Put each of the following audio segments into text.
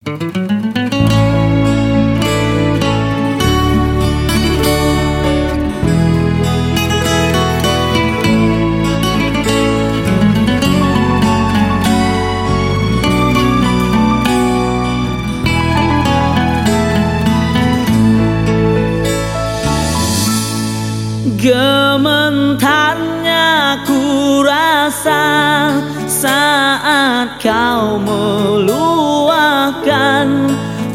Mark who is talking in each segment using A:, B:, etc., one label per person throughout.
A: Gemetarnya ku rasa saat kau meluahkan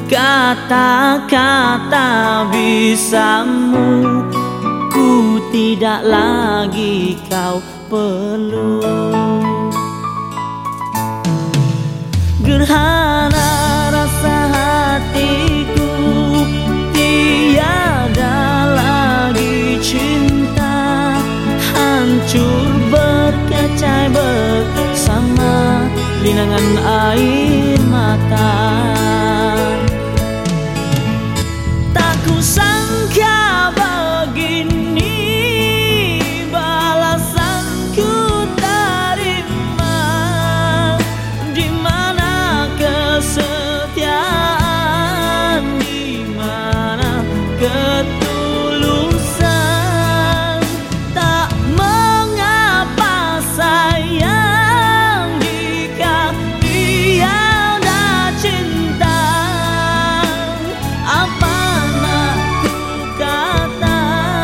A: kata-kata bisamu. Ku tidak lagi kau perlu. Gerhana rasa hatiku, tiada lagi cinta, hancur berkecai bersama linangan air mata. Tak kusangka begini balasanku terima, di mana kesetiaan, di mana ketulusan. Tak mengapa sayang jika tiada cinta. Apa nak ku kata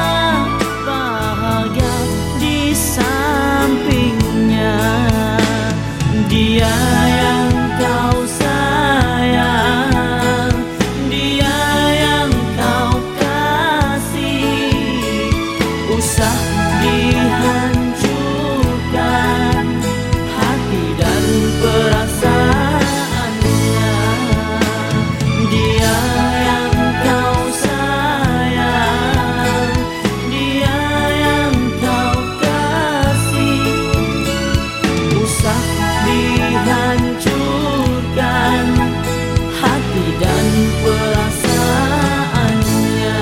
A: bahagia di sampingnya. Dia yang kau sayang, dia yang kau kasih, usah dihancurkan hati dan perasaannya. Dia yang kau sayang, dia yang kau kasih, usah dihancurkan hati dan perasaannya.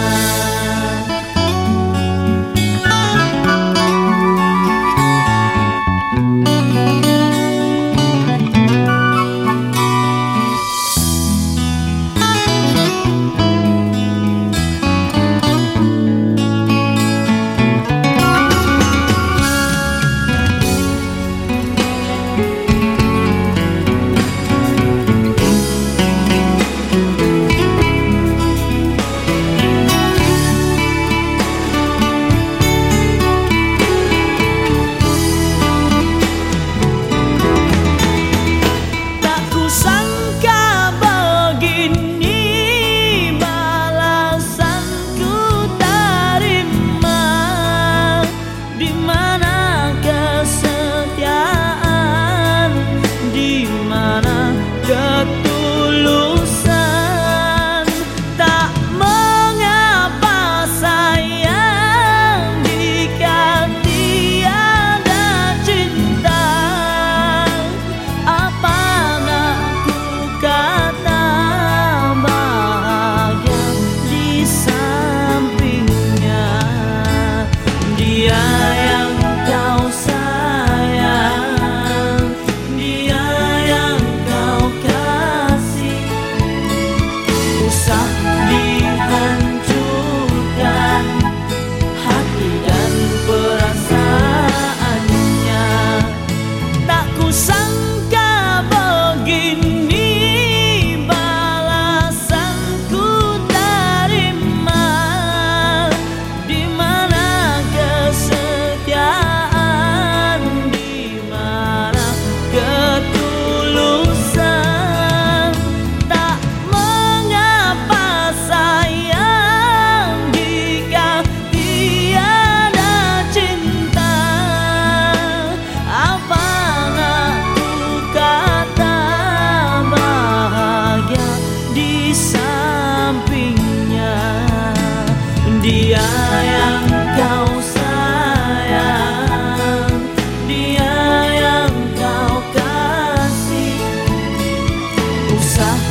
A: Dia yang kau sayang, dia yang kau kasih, usah